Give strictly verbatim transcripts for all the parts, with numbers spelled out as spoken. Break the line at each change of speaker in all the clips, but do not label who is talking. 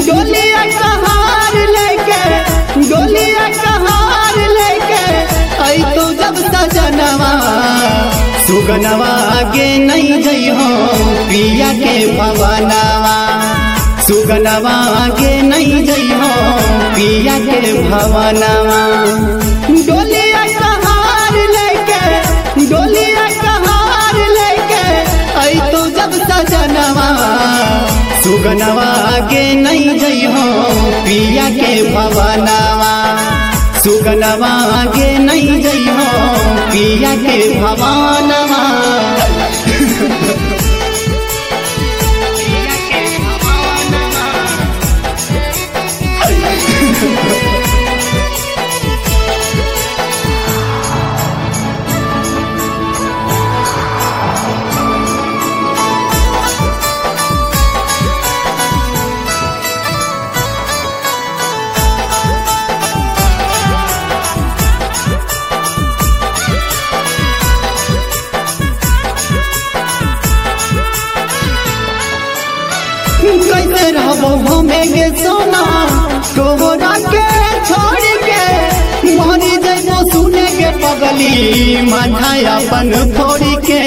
डोलिया कहार लेके डोलिया कहार लेके आई तो जब सजनवा सुगनवा आगे नहीं जइहो पिया के भवनवा सुगनवा आगे नहीं जइहो पिया के भवनवा डोलिया कहार लेके डोलिया कहार लेके आई तो जब सजनवा सुगनवा आगे नहीं जइहो पिया के भवनवा सुगनवा आगे नहीं जइहो पिया के भवनवा कैसे रहबो हमें गे सोना तोहरा के छोड़ के मरी जइबो सुने के पगली माथा अपन फोड़ के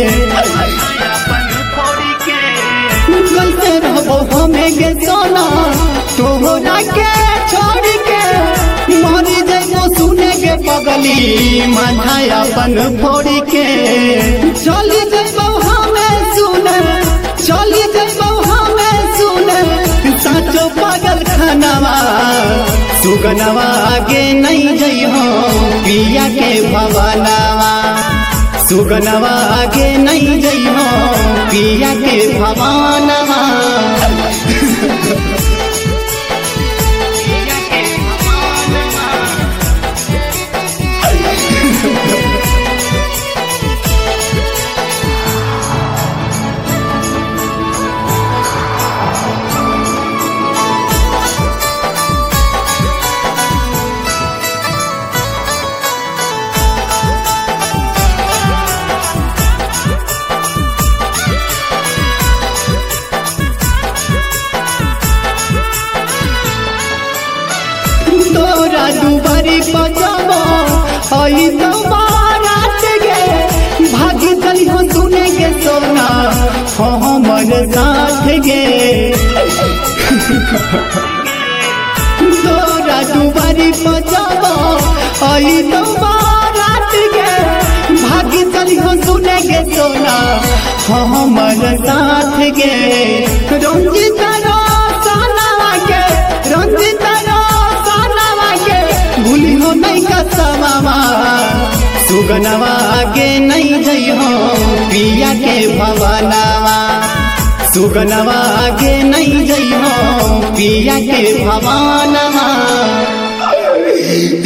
कैसे रहबो हमें गे सोना तोहरा के छोड़ के मरी जइबो सुने के पगली माथा अपन फोड़ के चली जइबो हमें सुने चली जइबो साचो पागल खानवा सुगनवा आगे नहीं जइहो पिया के भवनवा सुगनवा आगे नहीं जइहो पिया के भवनवा तोरा दुबारी बजाबो आई तो बारात गे भागी चली हो सुने के सोना हो हमर साथ गे तोरा दुबारी बजाबो आई तो बारात गे भागी चली हो सुने के सोना हो हमर साथ गे रंजित रो साना के रंजित भूली हो नहीं कसमावा सुगनवा आगे नहीं जइहो पिया के भवनवा सुगनवा आगे नहीं जइहो पिया के भवनवा।